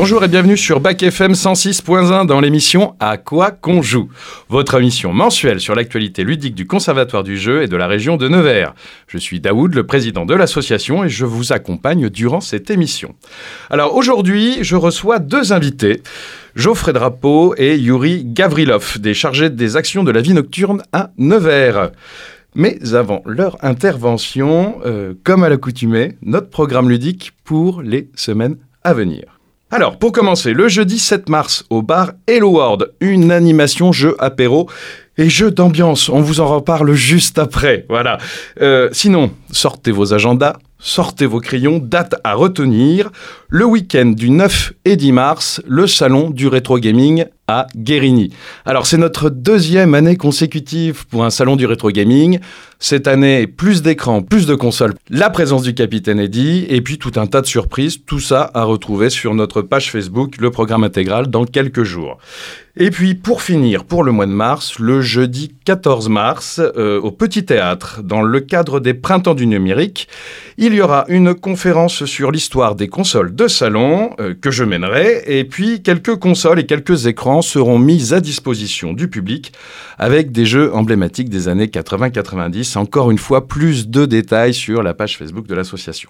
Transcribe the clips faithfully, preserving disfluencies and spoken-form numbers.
Bonjour et bienvenue sur Bac F M cent six point un dans l'émission À quoi qu'on joue, votre émission mensuelle sur l'actualité ludique du Conservatoire du jeu et de la région de Nevers. Je suis Daoud, le président de l'association, et je vous accompagne durant cette émission. Alors aujourd'hui, je reçois deux invités, Geoffrey Drapeau et Yuri Gavrilov, des chargés des actions de la vie nocturne à Nevers. Mais avant leur intervention, euh, comme à l'accoutumée, notre programme ludique pour les semaines à venir. Alors, pour commencer, le jeudi sept mars, au bar Hello World, une animation jeu apéro et jeu d'ambiance. On vous en reparle juste après, voilà. Euh, sinon, sortez vos agendas, sortez vos crayons, date à retenir. Le week-end du neuf et dix mars, le salon du rétro gaming à Guérigny. Alors, c'est notre deuxième année consécutive pour un salon du rétro gaming. Cette année, plus d'écrans, plus de consoles, la présence du Capitaine Eddy, et puis tout un tas de surprises. Tout ça à retrouver sur notre page Facebook, le programme intégral, dans quelques jours. Et puis, pour finir, pour le mois de mars, le jeudi quatorze mars, euh, au Petit Théâtre, dans le cadre des Printemps du numérique, il y aura une conférence sur l'histoire des consoles de salon euh, que je mènerai, et puis quelques consoles et quelques écrans seront mis à disposition du public avec des jeux emblématiques des années quatre-vingts quatre-vingt-dix. Encore une fois, plus de détails sur la page Facebook de l'association.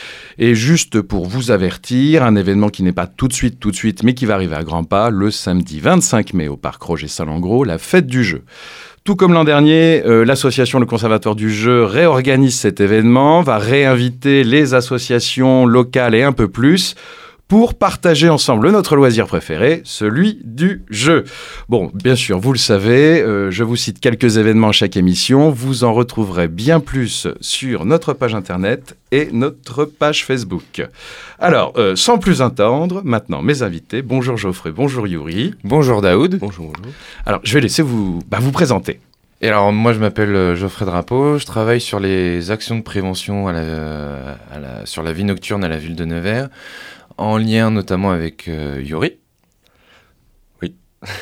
Et juste pour vous avertir, un événement qui n'est pas tout de suite, tout de suite, mais qui va arriver à grands pas, le samedi vingt-cinq mai au Parc Roger Salengro, la fête du jeu. Tout comme l'an dernier, euh, l'association Le Conservatoire du jeu réorganise cet événement, va réinviter les associations locales et un peu plus pour partager ensemble notre loisir préféré, celui du jeu. Bon, bien sûr, vous le savez, euh, je vous cite quelques événements à chaque émission. Vous en retrouverez bien plus sur notre page internet et notre page Facebook. Alors, euh, sans plus attendre, maintenant mes invités. Bonjour Geoffrey, bonjour Yuri. Bonjour Daoud. Bonjour, bonjour. Alors, je vais laisser vous, bah, vous présenter. Et alors, moi, je m'appelle Geoffrey Drapeau. Je travaille sur les actions de prévention à la, à la, sur la vie nocturne à la ville de Nevers, en lien notamment avec euh, Yuri. Oui.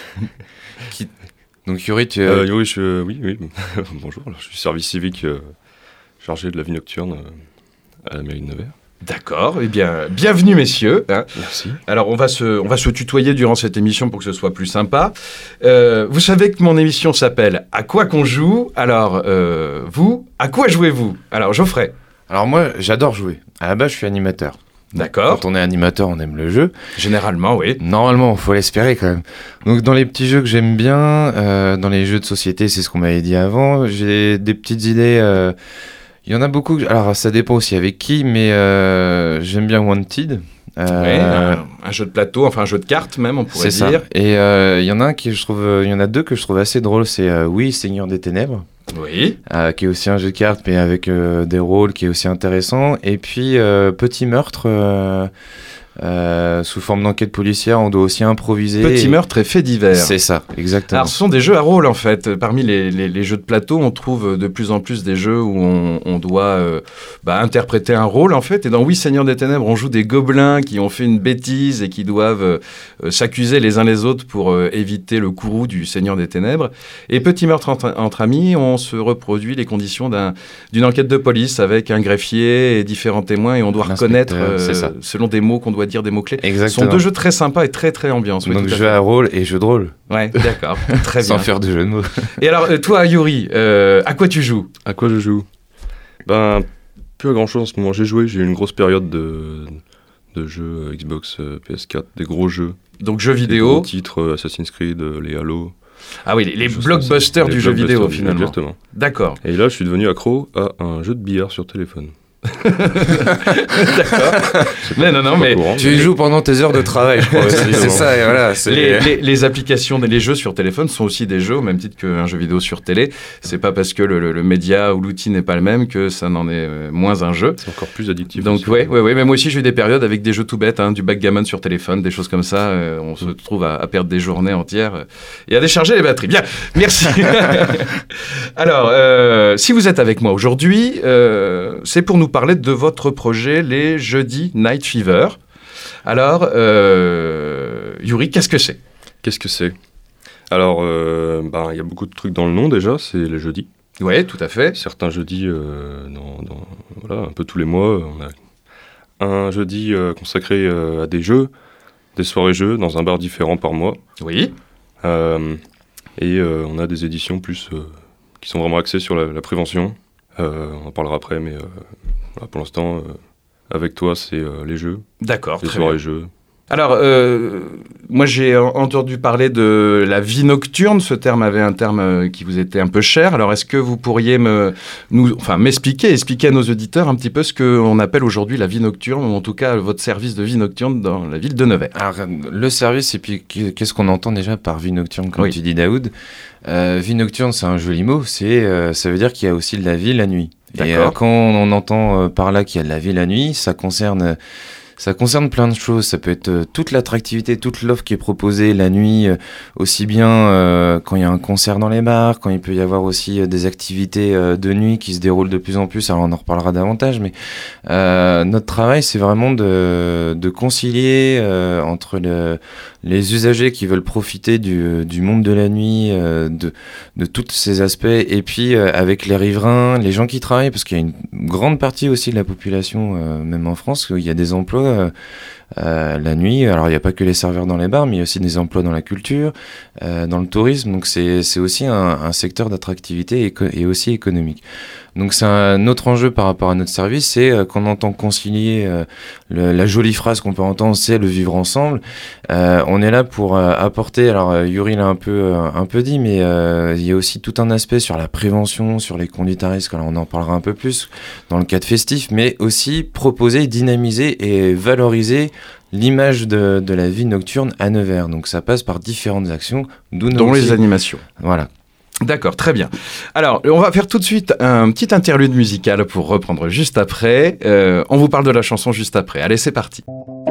Qui... Donc Yuri, tu... Euh, Yuri, je... oui, oui. Bonjour, alors, je suis service civique euh, chargé de la vie nocturne euh, à la mairie de Nevers. D'accord, eh bien, bienvenue messieurs. Hein. Merci. Alors, on va, se, on va se tutoyer durant cette émission pour que ce soit plus sympa. Euh, vous savez que mon émission s'appelle « À quoi qu'on joue ?» Alors, euh, vous, à quoi jouez-vous ? Alors, Geoffrey. Alors moi, j'adore jouer. À la base, je suis animateur. D'accord. Quand on est animateur, on aime le jeu. Généralement, oui. Normalement, il faut l'espérer quand même. Donc dans les petits jeux que j'aime bien, euh, dans les jeux de société, c'est ce qu'on m'avait dit avant, j'ai des petites idées... Euh, il y en a beaucoup, alors ça dépend aussi avec qui, mais euh, j'aime bien Wanted. Euh, ouais, un, un jeu de plateau, enfin un jeu de cartes même, on pourrait c'est dire. Ça. Et il euh, y en a un qui je trouve, il y en a deux que je trouve assez drôles, c'est euh, Oui, Seigneur des Ténèbres. Oui. Euh, qui est aussi un jeu de cartes, mais avec euh, des rôles, qui est aussi intéressant. Et puis euh, Petit Meurtre. Euh, Euh, sous forme d'enquête policière, on doit aussi improviser. Petit et... meurtre et fait divers. C'est ça, exactement. Alors, ce sont des jeux à rôle, en fait. Parmi les, les, les jeux de plateau, on trouve de plus en plus des jeux où on, on doit euh, bah, interpréter un rôle, en fait. Et dans Oui, Seigneur des Ténèbres, on joue des gobelins qui ont fait une bêtise et qui doivent euh, s'accuser les uns les autres pour euh, éviter le courroux du Seigneur des Ténèbres. Et Petit meurtre entre, entre amis, on se reproduit les conditions d'un, d'une enquête de police avec un greffier et différents témoins, et on doit reconnaître, euh, selon des mots qu'on doit dire des mots-clés. Exactement. Ce sont deux jeux très sympas et très très ambiance. Oui, donc jeu à, à rôle et jeu de rôle. Ouais, d'accord. Très bien. Sans faire de jeu de mots. Et alors, toi, Yuri, euh, à quoi tu joues ? À quoi je joue ? Ben, plus à grand-chose en ce moment. J'ai joué, j'ai eu une grosse période de, de jeux Xbox, P S quatre, des gros jeux. Donc jeux vidéo. Des gros titres, Assassin's Creed, les Halo. Ah oui, les, les blockbusters du jeu vidéo, finalement. Exactement. D'accord. Et là, je suis devenu accro à un jeu de billard sur téléphone. D'accord. Mais non, non, mais tu y joues pendant tes heures de travail, je crois. c'est, c'est ça, et voilà. C'est... Les, les, les applications, les jeux sur téléphone sont aussi des jeux au même titre qu'un jeu vidéo sur télé. C'est pas parce que le, le, le média ou l'outil n'est pas le même que ça n'en est moins un jeu. C'est encore plus addictif. Donc ouais, ouais, ouais. Mais moi aussi j'ai eu des périodes avec des jeux tout bêtes, hein, du backgammon sur téléphone, des choses comme ça. Euh, on se trouve à, à perdre des journées entières euh, et à décharger les batteries. Bien, merci. Alors, euh, si vous êtes avec moi aujourd'hui, euh, c'est pour nous parler de votre projet, les Jeudis Night Fever. Alors, euh, Yuri, qu'est-ce que c'est ? Qu'est-ce que c'est ? Alors, euh, ben, y a beaucoup de trucs dans le nom déjà, c'est les jeudis. Oui, tout à fait. Certains jeudis, euh, dans, dans, voilà, un peu tous les mois, on a un jeudi euh, consacré euh, à des jeux, des soirées jeux dans un bar différent par mois. Oui. Euh, et euh, on a des éditions plus euh, qui sont vraiment axées sur la, la prévention. Euh, on en parlera après, mais euh, voilà, pour l'instant, euh, avec toi, c'est euh, les jeux. D'accord, les très soirées bien. jeux. Alors, euh, moi j'ai entendu parler de la vie nocturne. Ce terme avait un terme qui vous était un peu cher. Alors, est-ce que vous pourriez me, nous, enfin, m'expliquer, expliquer à nos auditeurs un petit peu ce qu'on appelle aujourd'hui la vie nocturne, ou en tout cas votre service de vie nocturne dans la ville de Nevers? Alors, le service, et puis qu'est-ce qu'on entend déjà par vie nocturne, comme Oui. tu dis, Daoud? euh, Vie nocturne, c'est un joli mot. C'est, euh, ça veut dire qu'il y a aussi de la vie la nuit. Et euh, quand on entend euh, par là qu'il y a de la vie la nuit, ça concerne... Euh, Ça concerne plein de choses, ça peut être euh, toute l'attractivité, toute l'offre qui est proposée la nuit, euh, aussi bien euh, quand il y a un concert dans les bars, quand il peut y avoir aussi euh, des activités euh, de nuit qui se déroulent de plus en plus, alors on en reparlera davantage, mais euh, notre travail c'est vraiment de, de concilier euh, entre le, les usagers qui veulent profiter du, du monde de la nuit, euh, de, de tous ces aspects, et puis euh, avec les riverains, les gens qui travaillent, parce qu'il y a une grande partie aussi de la population, euh, même en France, où il y a des emplois Euh, euh, la nuit. Alors il n'y a pas que les serveurs dans les bars, mais il y a aussi des emplois dans la culture, euh, dans le tourisme, donc c'est, c'est aussi un, un secteur d'attractivité et, et aussi économique. Donc c'est un autre enjeu par rapport à notre service, c'est euh, qu'on entend concilier euh, le, la jolie phrase qu'on peut entendre, c'est le vivre ensemble. Euh, on est là pour euh, apporter, alors euh, Yuri l'a un peu, euh, un peu dit, mais euh, il y a aussi tout un aspect sur la prévention, sur les conduites à risque, alors on en parlera un peu plus dans le cadre festif, mais aussi proposer, dynamiser et valoriser l'image de, de la vie nocturne à Nevers. Donc ça passe par différentes actions, d'où dont aussi... les animations. Voilà. D'accord, très bien. Alors, on va faire tout de suite un petit interlude musical pour reprendre juste après. Euh, on vous parle de la chanson juste après. Allez, c'est parti.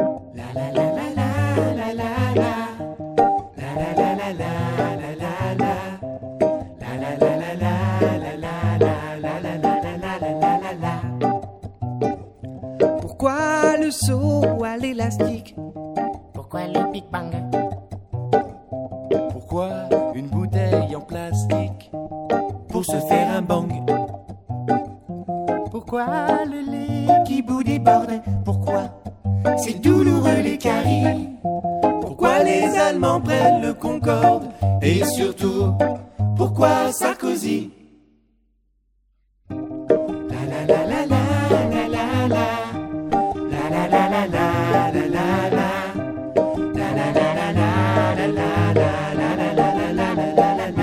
Pourquoi le saut à l'élastique? Pourquoi le Big Bang? Pourquoi une bouteille en plastique pour se faire un bang? Pourquoi le lait qui bout déborde? Pourquoi c'est douloureux les caries? Pourquoi les Allemands prennent le Concorde? Et surtout, pourquoi Sarkozy? La la la la la la la la. La la la la la la la la. La la la la la la la la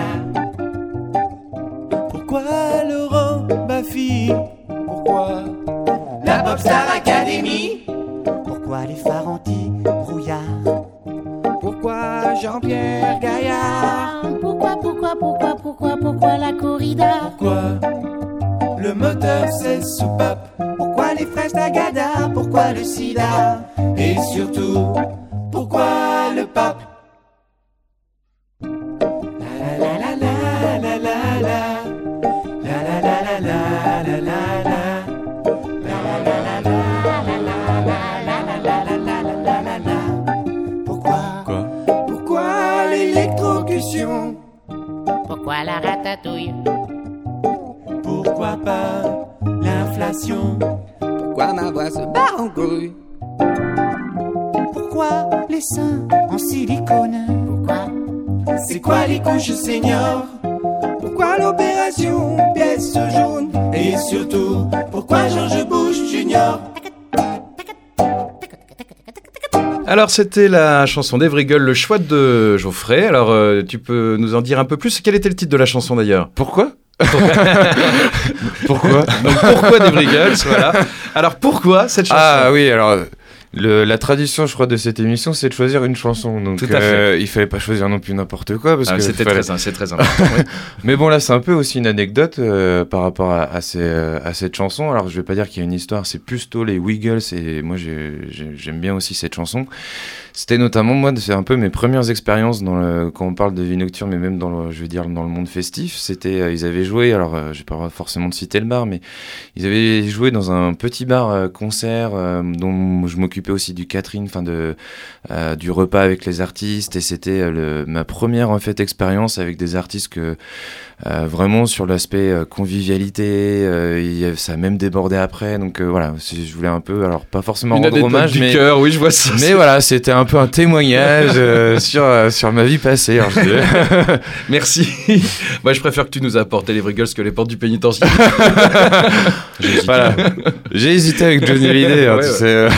la. Pourquoi Laurent Baffy? Pourquoi la Popstar Academy? Pourquoi les phares anti-brouillard? Pourquoi Jean-Pierre Gaillard? Pourquoi, pourquoi, pourquoi, pourquoi, pourquoi la corrida? Pourquoi le moteur c'est soupape? Pourquoi les fraises d'Agada? Pourquoi le sida? Et surtout, pourquoi le pape? La la la la la la la. La la la la la la la la. La la la la la la la la la. Pourquoi? Quoi? Pourquoi l'électrocution? Pourquoi la ratatouille? Pourquoi pas l'inflation? Pourquoi ma voix se bat en couille? Pourquoi les seins en silicone? Pourquoi? C'est quoi les couches seniors? Pourquoi l'opération pièce jaune? Et surtout, pourquoi George Bush Junior? Alors, c'était la chanson d'Evry-Gueule, Le choix de Geoffrey. Alors, euh, tu peux nous en dire un peu plus? Quel était le titre de la chanson d'ailleurs? Pourquoi? Pourquoi? Donc, pourquoi d'Evry-Gueule, voilà. Alors, pourquoi cette chanson? Ah oui, alors le, la tradition, je crois, de cette émission, c'est de choisir une chanson. Donc, Tout à fait. euh, il fallait pas choisir non plus n'importe quoi, parce Ah, que c'était fallait- très, c'est très important. oui. Mais bon, là, c'est un peu aussi une anecdote euh, par rapport à, à, ces, euh, à cette chanson. Alors, je vais pas dire qu'il y a une histoire, c'est plus tôt les Wiggles, et moi, j'ai, j'ai- j'aime bien aussi cette chanson. C'était notamment, moi, c'est un peu mes premières expériences dans le, quand on parle de vie nocturne, mais même dans le, je veux dire, dans le monde festif. C'était, euh, ils avaient joué, alors, euh, je vais pas forcément de citer le bar, mais ils avaient joué dans un petit bar euh, concert euh, dont je m'occupais aussi du catering, enfin de euh, du repas avec les artistes, et c'était euh, le, ma première en fait expérience avec des artistes que euh, vraiment sur l'aspect euh, convivialité, euh, il y a- ça a même débordé après, donc euh, voilà, c'est- je voulais un peu, alors pas forcément Une rendre anecdote hommage, du mais cœur, oui, je vois ça. mais c'est- voilà, c'était un peu un témoignage euh, sur, euh, sur ma vie passée. Alors, je... Merci. Moi, je préfère que tu nous apportes les Vrigals que les portes du pénitencier. J'ai voilà. J'ai hésité avec Johnny Hallyday. Hein, Ouais, tu ouais. sais.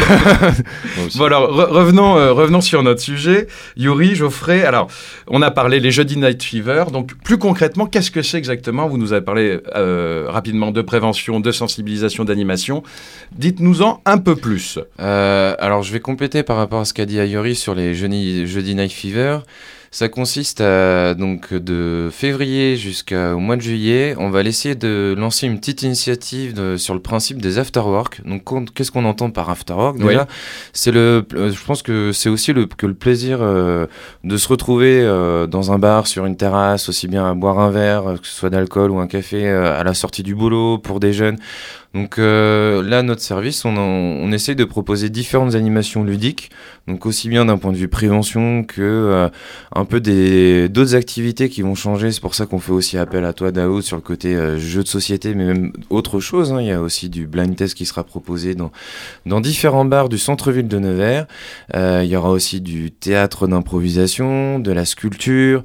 Bon alors, re- revenons, euh, revenons sur notre sujet. Yuri, Geoffrey, alors, on a parlé les jeudis Night Fever. Donc, plus concrètement, qu'est-ce que c'est exactement ? Vous nous avez parlé euh, rapidement de prévention, de sensibilisation, d'animation. Dites-nous-en un peu plus. Euh, alors, je vais compléter par rapport à ce qu'a dit Ayori sur les jeudi, jeudi Night Fever. Ça consiste à, donc, de février jusqu'au mois de juillet, on va essayer de lancer une petite initiative de, sur le principe des afterwork. Donc, qu'on- qu'est-ce qu'on entend par afterwork ? Déjà, Oui. c'est le, euh, je pense que c'est aussi le, que le plaisir euh, de se retrouver euh, dans un bar, sur une terrasse, aussi bien à boire un verre, que ce soit d'alcool ou un café, euh, à la sortie du boulot pour des jeunes. Donc euh, là, notre service, on, en- on essaye de proposer différentes animations ludiques, donc aussi bien d'un point de vue prévention que euh, un peu des d'autres activités qui vont changer. C'est pour ça qu'on fait aussi appel à toi, Daoud, sur le côté euh, jeu de société, mais même autre chose. Hein. Il y a aussi du blind test qui sera proposé dans dans différents bars du centre-ville de Nevers. Euh, il y aura aussi du théâtre d'improvisation, de la sculpture.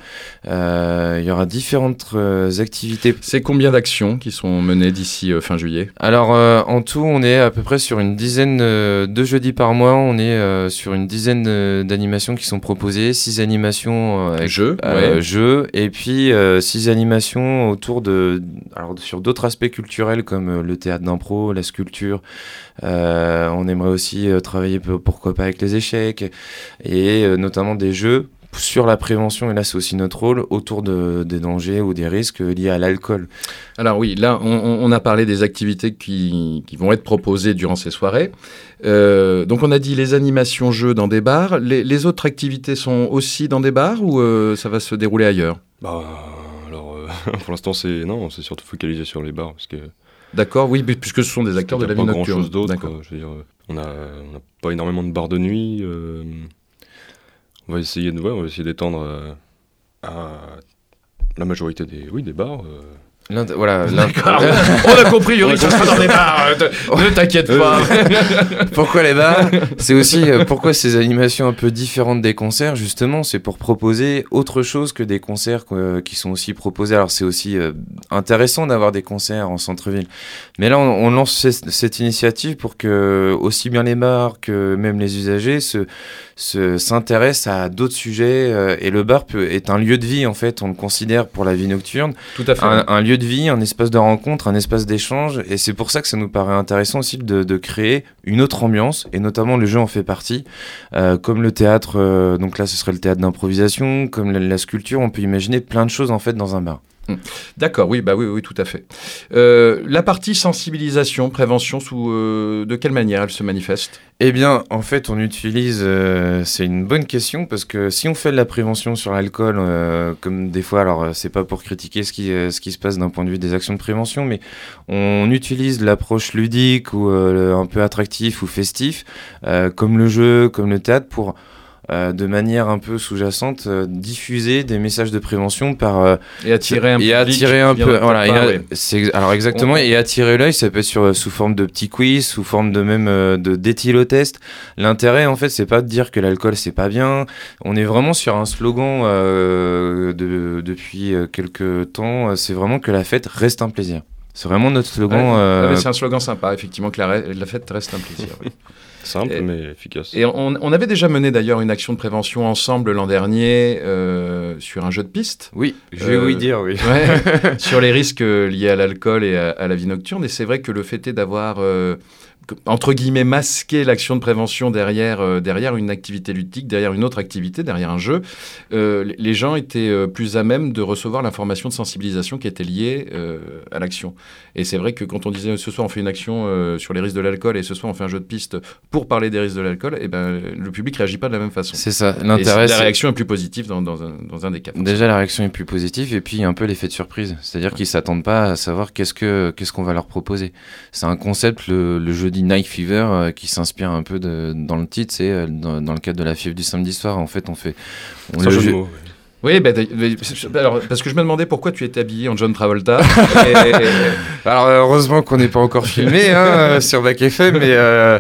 Euh, il y aura différentes euh, activités. C'est combien d'actions qui sont menées d'ici euh, fin juillet ? Alors euh, en tout, on est à peu près sur une dizaine euh, de jeudis par mois. On est euh, sur une dizaine euh, d'animations qui sont proposées, six animations euh, avec Jeux, euh, ouais. jeux, et puis euh, six animations autour de, alors sur d'autres aspects culturels comme euh, le théâtre d'impro, la sculpture. Euh, on aimerait aussi euh, travailler peu- pourquoi pas avec les échecs et euh, notamment des jeux sur la prévention, et là c'est aussi notre rôle, autour de, des dangers ou des risques liés à l'alcool. Alors oui, là, on, on- on a parlé des activités qui, qui vont être proposées durant ces soirées. Euh, donc on a dit les animations jeux dans des bars. Les, les autres activités sont aussi dans des bars ou euh, ça va se dérouler ailleurs ? Bah, alors, euh, pour l'instant, c'est non, c'est surtout focalisé sur les bars parce que D'accord, oui, mais puisque ce sont des acteurs de il y a la vie pas grand nocturne. chose d'autre. D'accord. quoi. Je veux dire, euh, on a, on n'a pas énormément de bars de nuit. euh, on va essayer de, ouais, on va essayer d'étendre euh, à la majorité des, oui, des bars. euh. L'int- voilà, l'int- D'accord, on a compris, Yuri, ça sera dans des bars. euh, te- Ne t'inquiète pas. Pourquoi les bars ? C'est aussi euh, pourquoi ces animations un peu différentes des concerts, justement, c'est pour proposer autre chose que des concerts euh, qui sont aussi proposés. Alors c'est aussi euh, intéressant d'avoir des concerts en centre-ville. Mais là, on, on lance ce- cette initiative pour que aussi bien les bars que même les usagers se, se, s'intéressent à d'autres sujets. euh, et le bar peut, est un lieu de vie, en fait, on le considère pour la vie nocturne. Tout à fait. Un, un lieu de vie, un espace de rencontre, un espace d'échange, et c'est pour ça que ça nous paraît intéressant aussi de, de créer une autre ambiance, et notamment le jeu en fait partie, euh, comme le théâtre, euh, donc là ce serait le théâtre d'improvisation, comme la, la sculpture, on peut imaginer plein de choses en fait dans un bar. D'accord, oui, bah oui, oui, tout à fait. Euh, la partie sensibilisation, prévention, sous euh, de quelle manière elle se manifeste ? Eh bien, en fait, on utilise, euh, c'est une bonne question, parce que si on fait de la prévention sur l'alcool, euh, comme des fois, alors euh, c'est pas pour critiquer ce qui, euh, ce qui se passe d'un point de vue des actions de prévention, mais on utilise l'approche ludique ou euh, un peu attractif ou festif, euh, comme le jeu, comme le théâtre, pour euh, de manière un peu sous-jacente euh, diffuser des messages de prévention par euh, Et attirer un et public attirer un qui vient de peu ta voilà et part, a- ouais. c'est alors exactement On- et attirer l'œil, ça peut être sur sous forme de petits quiz, sous forme de même euh, de d'éthylotest. L'intérêt en fait, c'est pas de dire que l'alcool c'est pas bien, on est vraiment sur un slogan euh, de depuis euh, quelques temps, euh, c'est vraiment que la fête reste un plaisir. C'est vraiment notre slogan. Ouais, euh, ah, mais c'est un slogan sympa, effectivement, que la, la fête reste un plaisir. oui. Simple Et- mais efficace. Et on, on avait déjà mené d'ailleurs une action de prévention ensemble l'an dernier euh, sur un jeu de piste. Oui, je vais Euh, oui dire oui. Ouais, sur les risques euh, liés à l'alcool et à, à la vie nocturne. Et c'est vrai que le fait est d'avoir, euh, que- entre guillemets, masqué l'action de prévention derrière, euh, derrière une activité ludique, derrière une autre activité, derrière un jeu, euh, les- les gens étaient euh, plus à même de recevoir l'information de sensibilisation qui était liée euh, à l'action. Et c'est vrai que quand on disait ce soir on fait une action euh, sur les risques de l'alcool et ce soir on fait un jeu de piste pour parler des risques de l'alcool, et ben, le public réagit pas de la même façon. C'est ça. Et L'intérêt, la c'est- réaction est plus positive dans, dans, un, dans un des cas. Déjà, la réaction est plus positive et puis un peu l'effet de surprise. C'est-à-dire qu'ils s'attendent pas à savoir qu'est-ce que qu'est-ce qu'on va leur proposer. C'est un concept, le, le jeudi Night Fever, euh, qui s'inspire un peu de, dans le titre, c'est euh, dans, dans le cadre de la fièvre du samedi soir. En fait, on fait. On Sans le jeu de jeu- mots, ouais. Oui, bah, d'ailleurs, alors, parce que je me demandais pourquoi tu étais habillé en John Travolta. et, Alors, heureusement qu'on n'est pas encore filmé hein, sur Bac F M, mais. Euh...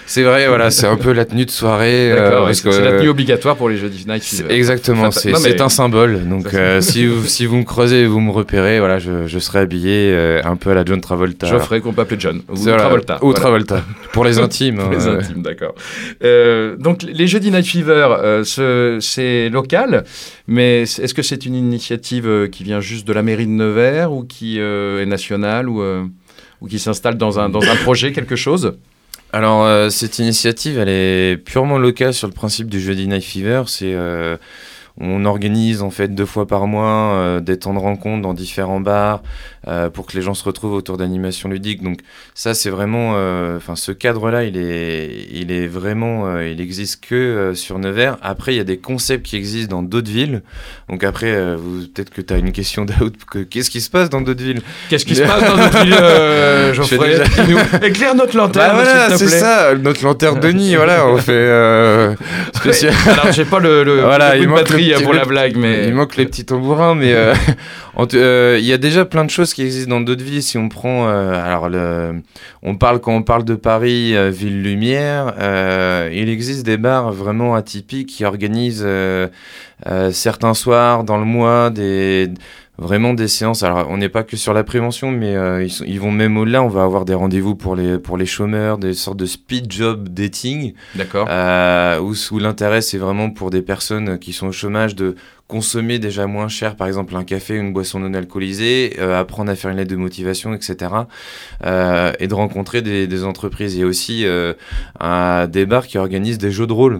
C'est vrai, voilà, c'est un peu la tenue de soirée. D'accord, euh, ouais, parce c'est que, c'est la euh, tenue obligatoire pour les jeudis Night c'est- Fever. Exactement, Enfin, c'est non, mais- c'est un symbole. Donc, Ça, euh, si, vous, si vous me creusez et vous me repérez, voilà, je, je serai habillé euh, un peu à la John Travolta. Geoffrey, qu'on peut appeler John. Ou C'est- voilà, Travolta. Ou voilà. Travolta. Pour les intimes. Pour les hein, euh, intimes, d'accord. Euh, donc, les jeudis Night Fever, euh, ce- c'est local, mais est-ce que c'est une initiative euh, qui vient juste de la mairie de Nevers ou qui euh, est nationale ou, euh, ou qui s'installe dans un, dans un projet, quelque chose? Alors, euh, cette initiative, elle est purement locale sur le principe du jeudi Night Fever. C'est, euh, on organise en fait deux fois par mois euh, des temps de rencontre dans différents bars euh, pour que les gens se retrouvent autour d'animations ludiques. Donc ça, c'est vraiment, euh, enfin, ce cadre-là, il est, il est vraiment, euh, il existe que euh, sur Nevers. Après, il y a des concepts qui existent dans d'autres villes. Donc après, euh, vous, peut-être que tu as une question d'out. que- Qu'est-ce qui se passe dans d'autres villes? Qu'est-ce qui se passe dans notre ville, euh, Geoffrey? déjà- Dis-nous. Éclaire notre lanterne, Bah voilà, s'il te c'est plaît. ça, notre lanterne de nid, voilà, on fait euh, spécial. Ouais, alors, j'ai pas le, le, Voilà, le il bout de manque batterie le euh, petit- pour le- la blague, mais... Il manque les petits tambourins, mais euh, en tout- euh, il y a déjà plein de choses qui existent dans d'autres villes. Si on prend, euh, alors le, on parle quand on parle de Paris, euh, ville lumière, euh, il existe des bars vraiment atypiques qui organisent euh, euh, certains soirs dans le mois des vraiment des séances. Alors on n'est pas que sur la prévention, mais euh, ils, sont- ils vont même au-delà. On va avoir des rendez-vous pour les pour les chômeurs, des sortes de speed job dating. D'accord. Euh, où, où l'intérêt c'est vraiment pour des personnes qui sont au chômage de consommer déjà moins cher, par exemple un café, une boisson non alcoolisée, euh, apprendre à faire une lettre de motivation, et cetera. Euh, et de rencontrer des, des entreprises. Il y a aussi euh, un, des bars qui organisent des jeux de rôle,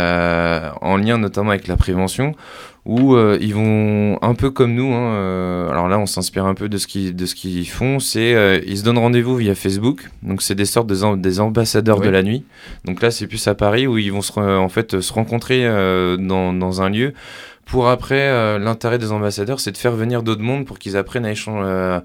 euh, en lien notamment avec la prévention, où euh, ils vont un peu comme nous, hein, euh, alors là on s'inspire un peu de ce qu'ils, de ce qu'ils font, c'est euh, ils se donnent rendez-vous via Facebook, donc c'est des sortes de, am- des ambassadeurs Oui. de la nuit, donc là c'est plus à Paris où ils vont se, re- en fait, se rencontrer euh, dans, dans un lieu, pour après, euh, l'intérêt des ambassadeurs c'est de faire venir d'autres mondes pour qu'ils apprennent à échanger, euh,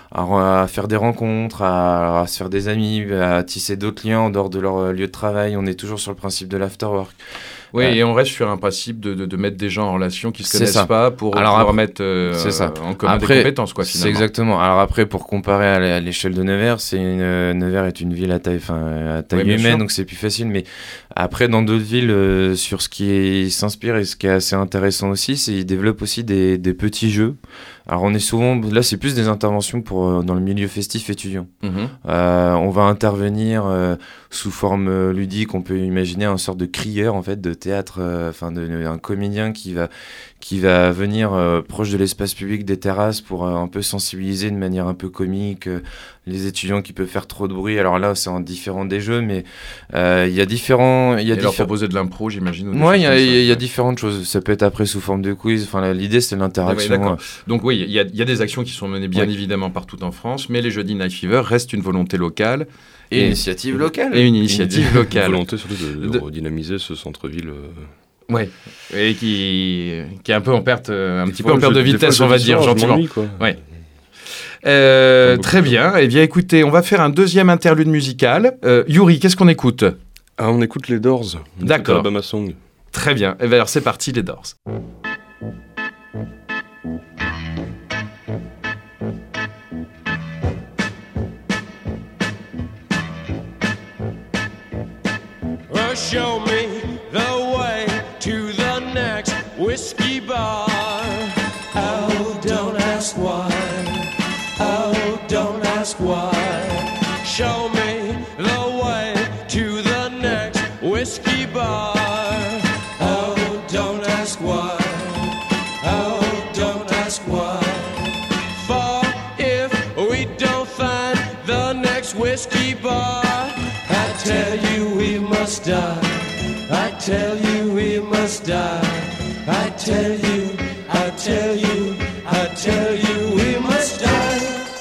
à, à faire des rencontres, à, à se faire des amis, à tisser d'autres liens en dehors de leur euh, lieu de travail. On est toujours sur le principe de l'afterwork. Oui, Ouais. et on reste sur un principe de, de, de mettre des gens en relation qui ne se C'est connaissent ça. pas pour Alors pouvoir après- mettre euh, c'est ça. en commun des Après, compétences, quoi, C'est finalement. exactement. Alors après, pour comparer à la- à l'échelle de Nevers, c'est une, euh, Nevers est une ville à taille, enfin, à taille Oui, bien humaine, sûr. donc c'est plus facile. Mais après, dans d'autres villes, euh, sur ce qui est- s'inspire et ce qui est assez intéressant aussi, c'est qu'ils développent aussi des, des petits jeux. Alors on est souvent, là c'est plus des interventions pour, euh, dans le milieu festif étudiant. Mhm. Euh, on va intervenir euh, sous forme euh, ludique. On peut imaginer un sorte de crieur en fait de théâtre, euh, enfin de, de- un comédien qui va qui va venir euh, proche de l'espace public, des terrasses, pour euh, un peu sensibiliser de manière un peu comique euh, les étudiants qui peuvent faire trop de bruit. Alors là c'est en différent des jeux, mais euh, il y a différents, il y a Et leur différents. proposer de l'impro, j'imagine. ou des Ouais, il y, choses a- comme ça. il y a différentes choses. Ça peut être après sous forme de quiz. Enfin, la- l'idée c'est Ah l'interaction. ouais, d'accord. Donc oui, il y, a- il y a des actions qui sont menées bien Oui. évidemment partout en France, mais les jeudis Night Fever restent une volonté locale Et Et- initiative locale. et une initiative Une locale. volonté surtout de, de De- redynamiser ce centre-ville. euh, Ouais. Et qui, qui est un peu en perte, euh, un des petit fois, peu en perte je- de des fois, vitesse, je on va dis dire ça, je gentiment. m'ennuie, quoi. Ouais. Euh, Comme beaucoup très de bien. Eh bien, écoutez, on va faire un deuxième interlude musical. Euh, Yuri, qu'est-ce qu'on écoute? Ah, on écoute les Doors. On écoute D'accord. Alabama Song. Très bien. Eh bien, alors c'est parti, les Doors. Well, show me the way to the next whiskey bar. Oh, don't ask why. Oh, don't ask why. Show me the way to the next whiskey bar. Oh, don't ask why. Oh, don't ask why. For if we don't find the next whiskey bar, I tell you we must die. I tell you we must die. I tell you, I tell you, I tell you we must die.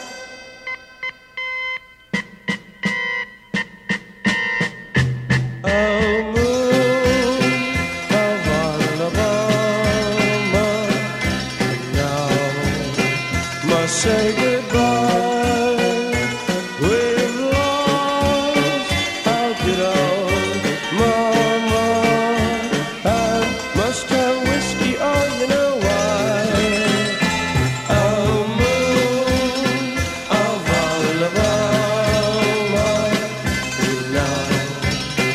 Oh, moon of Alabama, now must say goodbye. We've lost our good old mama. I must have whiskey, oh, you know why. Oh, moon of Alabama, now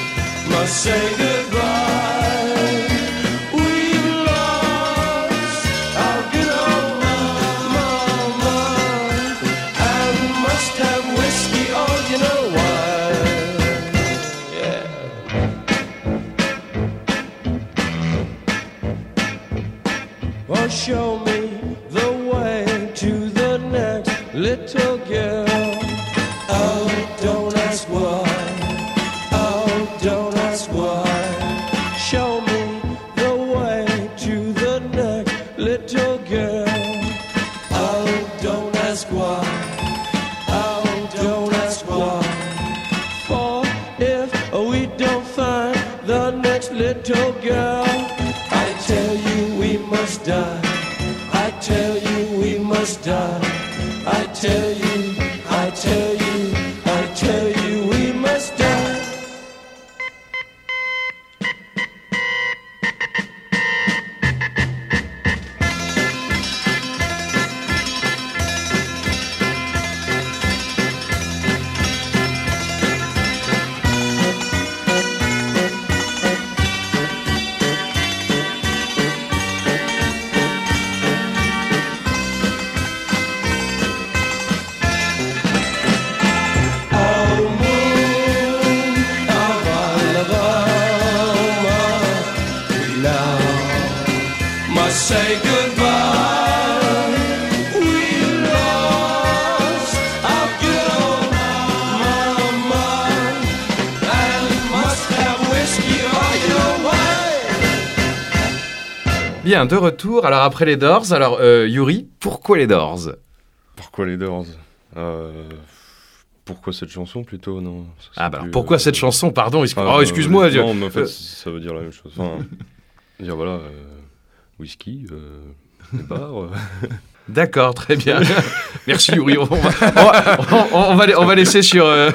or show me the way to the next little girl. Oh, don't ask why. Oh, don't ask why. Show me the way to the next little girl. Oh, don't ask why. Oh, don't ask why. For if we don't find the next little girl, I tell you we must die. I tell you we must die. I tell you, I tell you, I tell you we must die. Say goodbye. We lost our good old mama and must have whiskey all your way. Bien, de retour. Alors après les Doors, alors euh, Yuri, pourquoi les Doors? Pourquoi les Doors? euh, Pourquoi cette chanson plutôt? Non. ça, c'est Ah bah plus, pourquoi euh, cette chanson? Pardon, excuse- enfin, oh, excuse-moi. euh, je- Non, mais en fait, euh, ça veut dire la même chose. Enfin, dire voilà, euh, whisky, euh, des bars. euh. D'accord, très bien. Merci Yuri. On va, on va, on- on va, on va laisser sur. euh,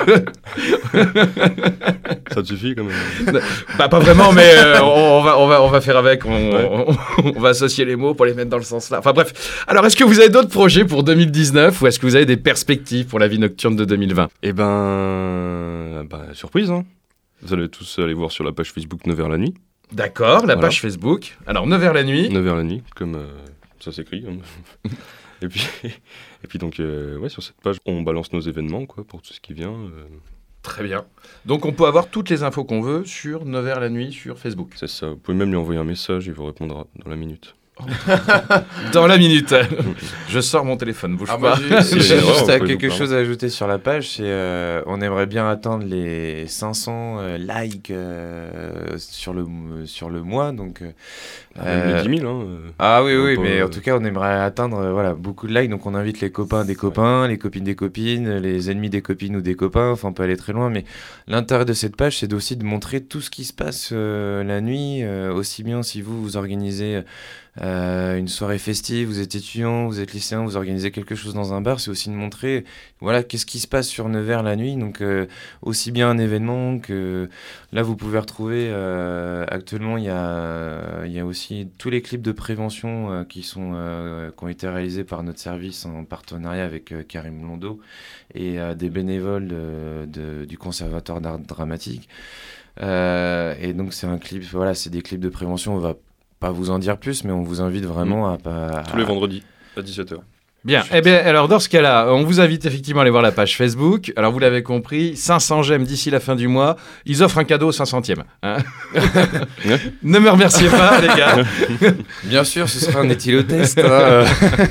Ça te suffit quand même? Bah, pas vraiment, mais euh, on, on va, on, va, on va faire avec. On, Ouais. on- on va associer les mots pour les mettre dans le sens là. Enfin bref. Alors, est-ce que vous avez d'autres projets pour deux mille dix-neuf ou est-ce que vous avez des perspectives pour la vie nocturne de deux mille vingt? Eh ben, bah, surprise, hein. Vous allez tous aller voir sur la page Facebook neuf heures la nuit. D'accord, la Voilà. page Facebook. Alors, neuf heures la nuit. neuf heures la nuit, comme euh, ça s'écrit. hein. et, puis, et puis donc, euh, ouais, sur cette page, on balance nos événements, quoi, pour tout ce qui vient. euh, Très bien. Donc, on peut avoir toutes les infos qu'on veut sur neuf heures la nuit sur Facebook. c'est ça. Vous pouvez même lui envoyer un message, il vous répondra dans la minute. Dans la minute. Je sors mon téléphone, bouge Ah, pas. moi, j'ai C'est- j'ai ouais, on juste peut à nous quelque permettre. chose à ajouter sur la page, c'est euh, on aimerait bien atteindre les cinq cents euh, likes euh, sur le sur le mois, donc euh, Ah, même les euh, dix mille, hein. euh. ah oui On oui, peut, mais euh, en tout cas on aimerait atteindre euh, voilà beaucoup de likes, donc on invite les copains des copains, les copines des copines, les ennemis des copines ou des copains, enfin on peut aller très loin, mais l'intérêt de cette page c'est aussi de montrer tout ce qui se passe euh, la nuit, euh, aussi bien si vous vous organisez euh, une soirée festive, vous êtes étudiant, vous êtes lycéen, vous organisez quelque chose dans un bar, c'est aussi de montrer voilà qu'est-ce qui se passe sur Nevers la nuit, donc euh, aussi bien un événement que là vous pouvez retrouver euh, actuellement il y a il y a aussi tous les clips de prévention euh, qui sont euh, qui ont été réalisés par notre service en partenariat avec euh, Karim Blondeau et euh, des bénévoles de, de- du Conservatoire d'art dramatique. Euh, et donc c'est un clip, voilà, c'est des clips de prévention. On va pas vous en dire plus, mais on vous invite vraiment à pas. Tous les vendredis à dix-sept heures. Bien, eh bien, alors dans ce cas-là, on vous invite effectivement à aller voir la page Facebook. Alors vous l'avez compris, cinq cents j'aime d'ici la fin du mois. Ils offrent un cadeau au cinq centième. Hein. Ouais. Ne me remerciez pas, les gars. Bien sûr, ce sera un éthylotest. hein.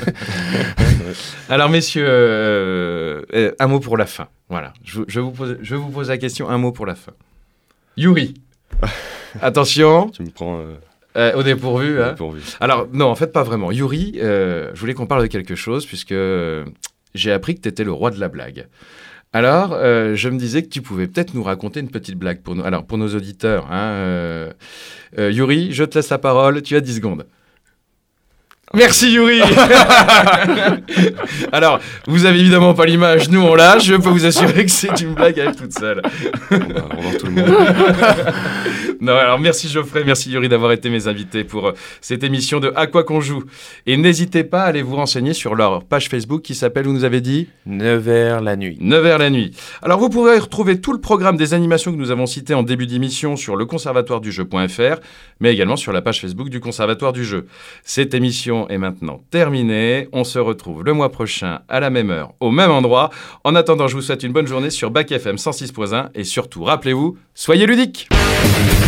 Alors messieurs, euh, euh, un mot pour la fin. Voilà, je, je vous pose, je vous pose la question, un mot pour la fin. Yuri, attention, Tu me prends euh, euh, au dépourvu. Hein. pourvu. Alors, non, en fait, pas vraiment. Yuri, euh, je voulais qu'on parle de quelque chose, puisque euh, j'ai appris que tu étais le roi de la blague. Alors, euh, je me disais que tu pouvais peut-être nous raconter une petite blague pour nous. Alors, pour nos auditeurs, hein, euh, euh, Yuri, je te laisse la parole, tu as dix secondes. Merci Yuri. Alors, vous avez évidemment pas l'image, nous on l'a, je peux vous assurer que c'est une blague à elle toute seule. On va revoir tout le monde. Non, alors merci Geoffrey, merci Yuri d'avoir été mes invités pour euh, cette émission de À quoi qu'on joue. Et n'hésitez pas à aller vous renseigner sur leur page Facebook qui s'appelle, vous nous avez dit neuf heures la nuit. neuf heures la nuit. Alors vous pourrez retrouver tout le programme des animations que nous avons citées en début d'émission sur le conservatoire du jeu point f r, mais également sur la page Facebook du Conservatoire du jeu. Cette émission est maintenant terminée. On se retrouve le mois prochain à la même heure, au même endroit. En attendant, je vous souhaite une bonne journée sur Bac F M cent six point un et surtout, rappelez-vous, soyez ludiques.